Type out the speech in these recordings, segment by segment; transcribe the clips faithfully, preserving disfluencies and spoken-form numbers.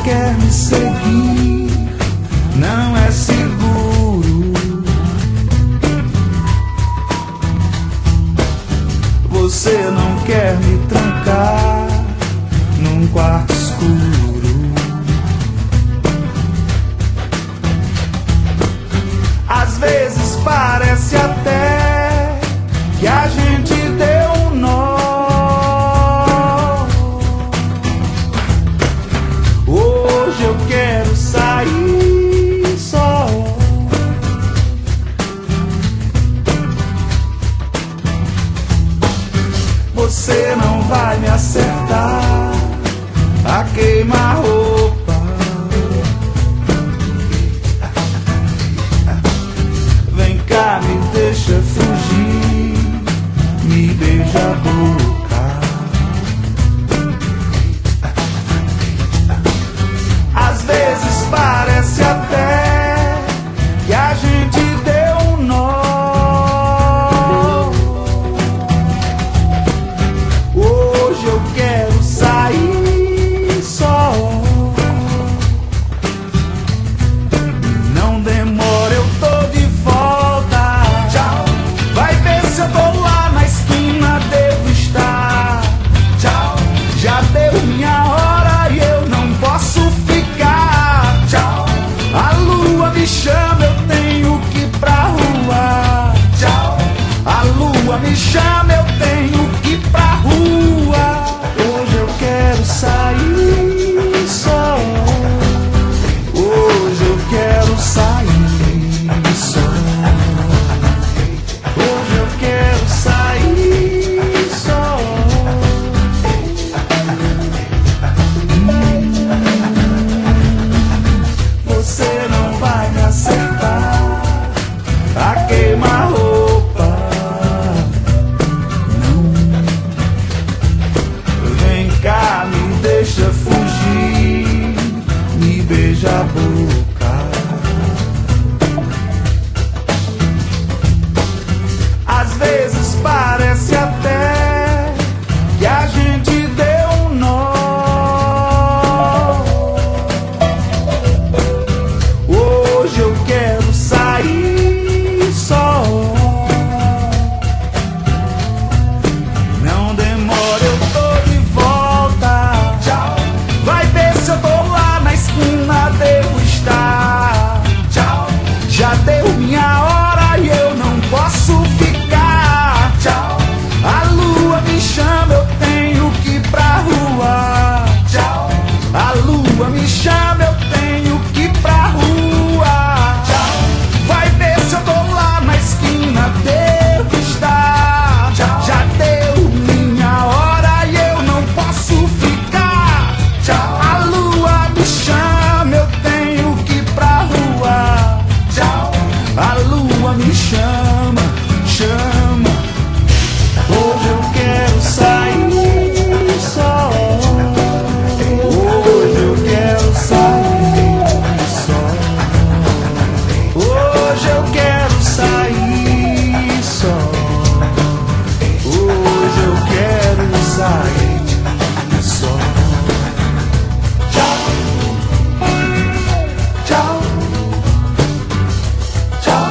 quer me seguir, não é seguro. Você não quer me trancar num quarto escuro. Às vezes parece até que a gente deu um nó. Hoje eu quero sair só. Você não vai me acertar a queima-roupa. Vem cá, me deixa fugir, me beija a boca. Às vezes parece até que a gente deu um nó. Hoje eu quero sair só. Não demora, eu tô de volta. Tchau. Vai ver se eu tô lá na esquina, devo estar. Tchau. Já deu minha hora e eu não posso ficar. Tchau. A lua me chama, eu tenho que ir pra rua. Tchau. A lua me chama, eu tenho que ir pra rua. Hoje eu quero sair só. Hoje eu quero sair só. Hoje eu quero sair só. Você não vai me acertar a queima-roupa. Não. Vem cá, me deixa fugir, me beija a boca. Às vezes parece até que a gente deu um nó. Hoje eu quero sair só. Não demora, eu tô de volta. Tchau. Vai ver se eu tô lá na esquina, devo estar. Tchau. Já deu minha hora e eu não posso ficar. Tchau. A lua me chama, eu tenho que ir pra rua. Tchau. A lua me chama, eu tenho que ir pra rua. Tchau. Vai ver se eu tô lá na esquina, devo estar. Tchau. Já deu minha hora e eu não posso ficar. Tchau. A lua me chama, eu tenho que ir pra rua. Tchau. A lua me chama, chama. Hoje eu quero sair só. Hoje eu quero sair só. Hoje eu quero sair só. Hoje eu quero sair só. Tchau. Tchau. Tchau.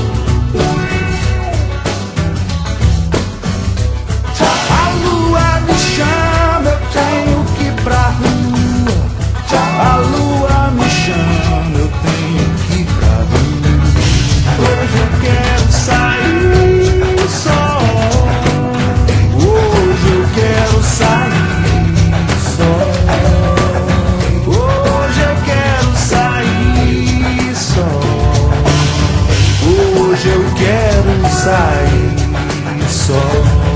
Tchau. A lua me chama, eu tenho que ir pra rua. Tchau. A lua me chama, eu tenho que ir pra rua. Hoje eu quero sair só. Hoje eu quero sair só. Hoje eu quero sair só. Hoje eu quero sair só.